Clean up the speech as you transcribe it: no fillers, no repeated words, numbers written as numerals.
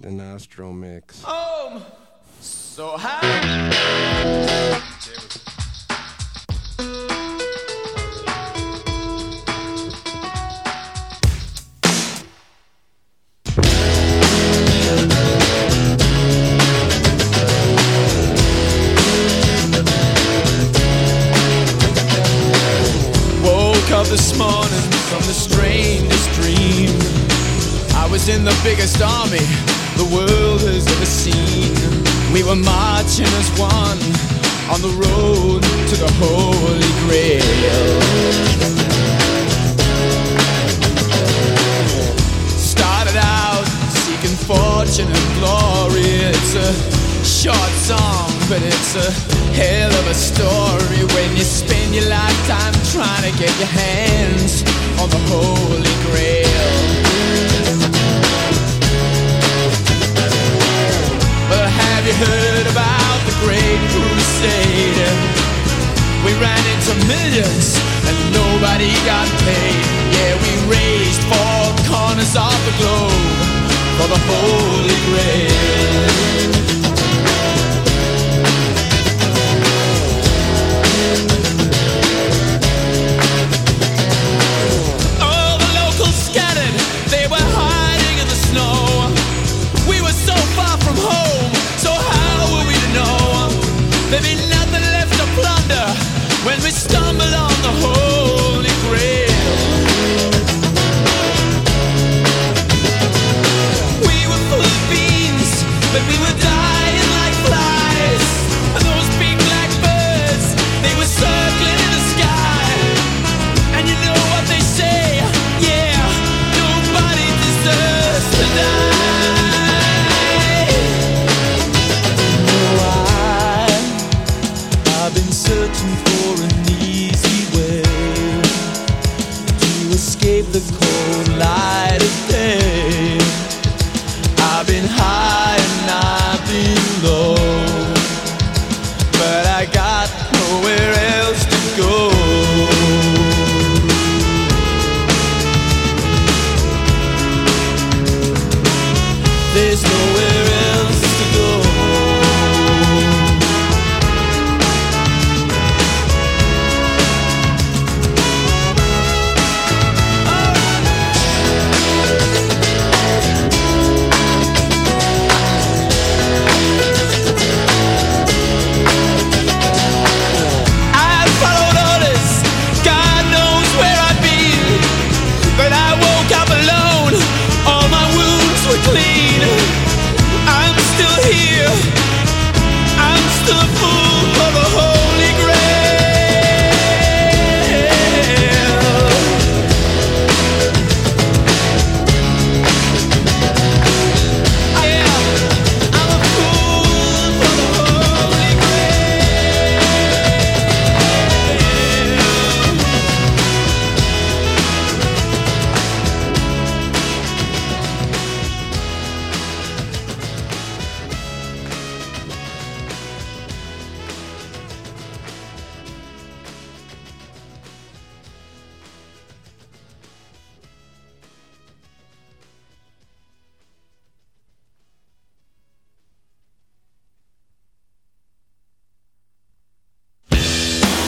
The Nostro Mix. So high. Woke up this morning from the strangest dream. I was in the biggest army the world has ever seen. We were marching as one on the road to the Holy Grail. Started out seeking fortune and glory. It's a short song, but it's a hell of a story when you spend your lifetime trying to get your hands on the Holy Grail. But have you heard about the Great Crusade? We ran into millions and nobody got paid. Yeah, we raised 4 corners of the globe for the Holy Grail. All the locals scattered, they were hiding in the snow. We were so far from home, so how were we to know? There'd be nothing left to plunder when we stumbled on the Holy Grail. We were full of beans, but we were dying like flies. And those big black birds, they were circling in the sky. And you know what they say, yeah, nobody deserves to die. I've been searching for an easy way to escape the cold light of day. I've been high and I've been low, but I got nowhere else to go. There's nowhere